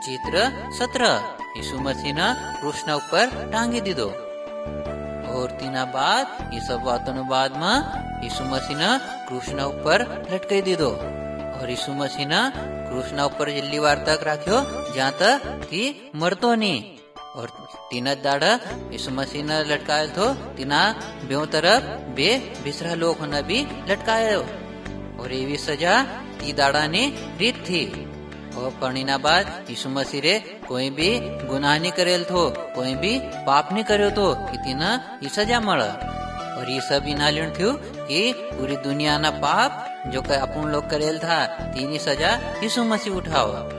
चित्र 17 यीशु मसीह ने क्रूसना ऊपर टांगी दीधो। और तीना बाद ये सब बातों बाद में यीशु मसीह ने क्रूसना ऊपर लटकाई दीधो। और यीशु मसीह ने क्रूसना ऊपर जल्दी वार तक राख्यो जहाँ तक कि मरतो नहीं। और तीना दाड़ा यीशु मसीह ने लटकायो थो, तीना बेओ तरफ बे बिसरा लोग ने भी लटकायो। और ये सजा ती दाड़ा ने रीत थी। और पढ़ने बाद यीशु मसीह रे कोई भी गुनाह नहीं करेल थो, कोई भी पाप नहीं करो तो इतना ये सजा मड़ा। और ये सब इना लेन थयो कि पूरी दुनिया ना पाप जो अपन लोग करेल था तीनी सजा यीशु मसीह उठाओ।